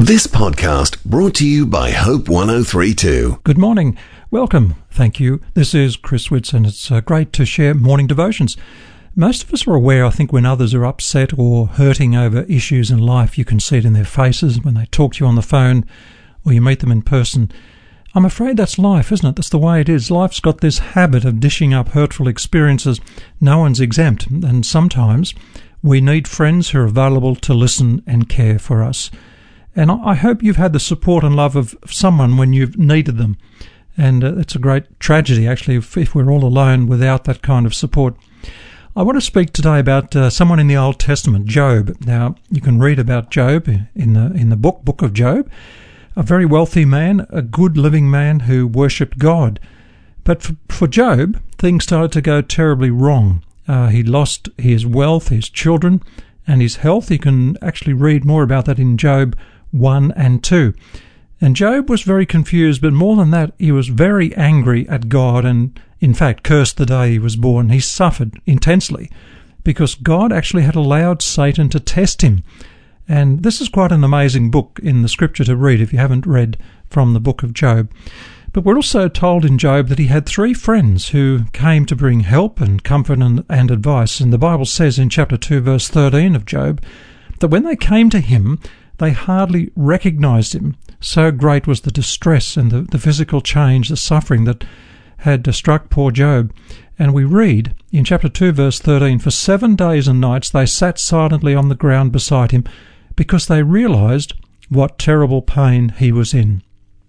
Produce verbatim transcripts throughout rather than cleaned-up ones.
This podcast brought to you by Hope one oh three two. Good morning. Welcome. Thank you. This is Chris Whitson. It's uh, great to share morning devotions. Most of us are aware, I think, when others are upset or hurting over issues in life, you can see it in their faces when they talk to you on the phone or you meet them in person. I'm afraid that's life, isn't it? That's the way it is. Life's got this habit of dishing up hurtful experiences. No one's exempt, and sometimes we need friends who are available to listen and care for us. And I hope you've had the support and love of someone when you've needed them. And uh, it's a great tragedy, actually, if, if we're all alone without that kind of support. I want to speak today about uh, someone in the Old Testament, Job. Now, you can read about Job in the in the book, Book of Job. A very wealthy man, a good living man who worshipped God. But for, for Job, things started to go terribly wrong. Uh, he lost his wealth, his children, and his health. You can actually read more about that in Job one and two. And Job was very confused, but more than that, he was very angry at God and, in fact, cursed the day he was born. He suffered intensely because God actually had allowed Satan to test him. And this is quite an amazing book in the scripture to read if you haven't read from the book of Job. But we're also told in Job that he had three friends who came to bring help and comfort and, and advice. And the Bible says in chapter two, verse thirteen of Job, that when they came to him, they hardly recognized him. So great was the distress and the, the physical change, the suffering that had struck poor Job. And we read in chapter two, verse thirteen, for seven days and nights they sat silently on the ground beside him, because they realized what terrible pain he was in.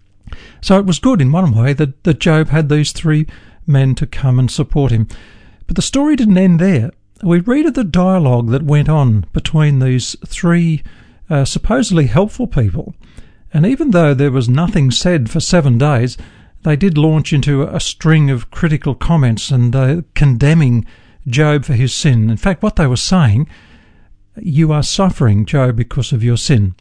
So it was good in one way that, that Job had these three men to come and support him. But the story didn't end there. We read of the dialogue that went on between these three uh, supposedly helpful people. And even though there was nothing said for seven days, they did launch into a string of critical comments and uh, condemning Job for his sin. In fact, what they were saying, you are suffering, Job, because of your sin.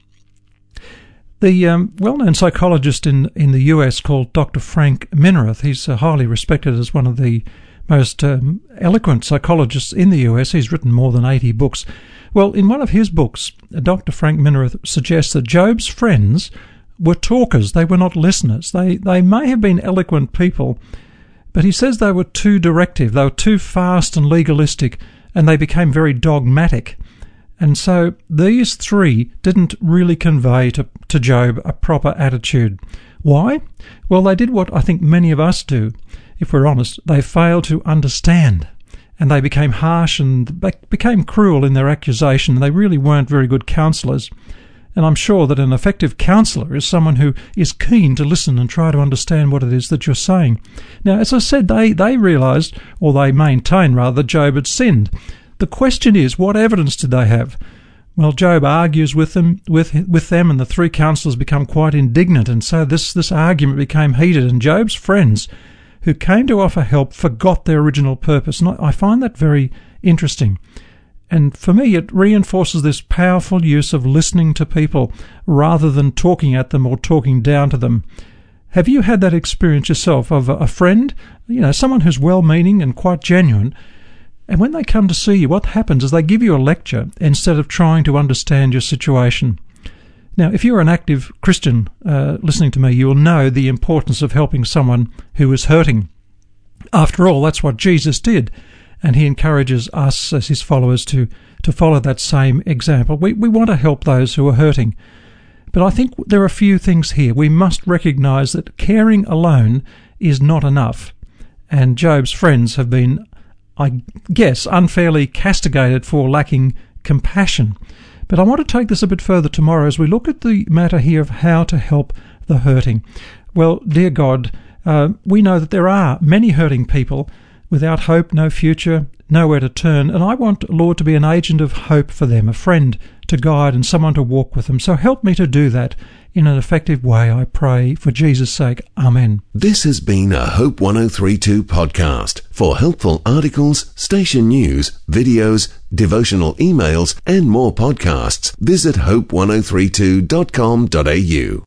The um, well-known psychologist in, in the U S called Doctor Frank Minirath, he's uh, highly respected as one of the most um, eloquent psychologists in the U S. He's written more than eighty books. Well, in one of his books, Doctor Frank Minirath suggests that Job's friends were talkers. They were not listeners. They, they may have been eloquent people, but he says they were too directive. They were too fast and legalistic, and they became very dogmatic. And so these three didn't really convey to, to Job a proper attitude. Why? Well, they did what I think many of us do. If we're honest, they failed to understand, and they became harsh and became cruel in their accusation. They really weren't very good counsellors. And I'm sure that an effective counsellor is someone who is keen to listen and try to understand what it is that you're saying. Now, as I said, they, they realised, or they maintained rather, that Job had sinned. The question is, what evidence did they have? Well, Job argues with them, with with them, and the three counsellors become quite indignant, and so this, this argument became heated, and Job's friends, who came to offer help, forgot their original purpose. And I find that very interesting. And for me, it reinforces this powerful use of listening to people rather than talking at them or talking down to them. Have you had that experience yourself of a friend, you know, someone who's well-meaning and quite genuine, and when they come to see you, what happens is they give you a lecture instead of trying to understand your situation? Now, if you're an active Christian uh, listening to me, you will know the importance of helping someone who is hurting. After all, that's what Jesus did, and he encourages us as his followers to, to follow that same example. We, we want to help those who are hurting. But I think there are a few things here. We must recognise that caring alone is not enough, and Job's friends have been, I guess, unfairly castigated for lacking compassion. But I want to take this a bit further tomorrow as we look at the matter here of how to help the hurting. Well, dear God, uh, we know that there are many hurting people without hope, no future, nowhere to turn, and I want, Lord, to be an agent of hope for them, a friend to guide and someone to walk with them. So help me to do that in an effective way, I pray, for Jesus' sake. Amen. This has been a Hope one oh three two podcast. For helpful articles, station news, videos, devotional emails, and more podcasts, visit hope one oh three two dot com dot a u.